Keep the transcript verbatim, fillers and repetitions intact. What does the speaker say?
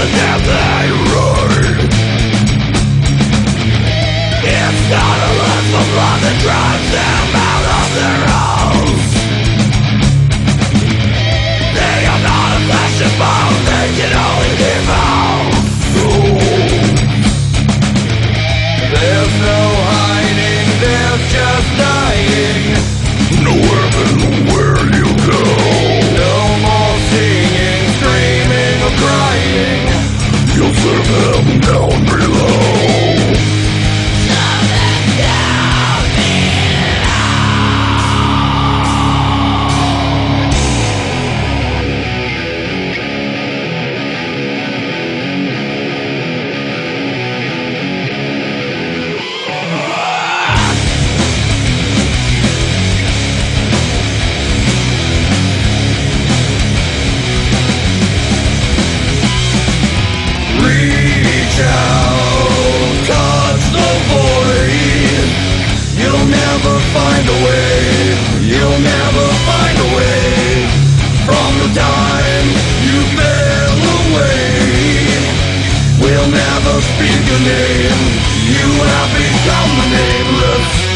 the death they run. It's not a lust for blood that drives them out of their house. They are not a flesh and bone, they can only devour souls. There's no hiding, there's just dying. No heaven where you go. No more singing, screaming or crying. You'll serve them down below. Reach out, touch the void. You'll never find a way. You'll never find a way. From the time you fell away, we'll never speak a name. You have become the nameless.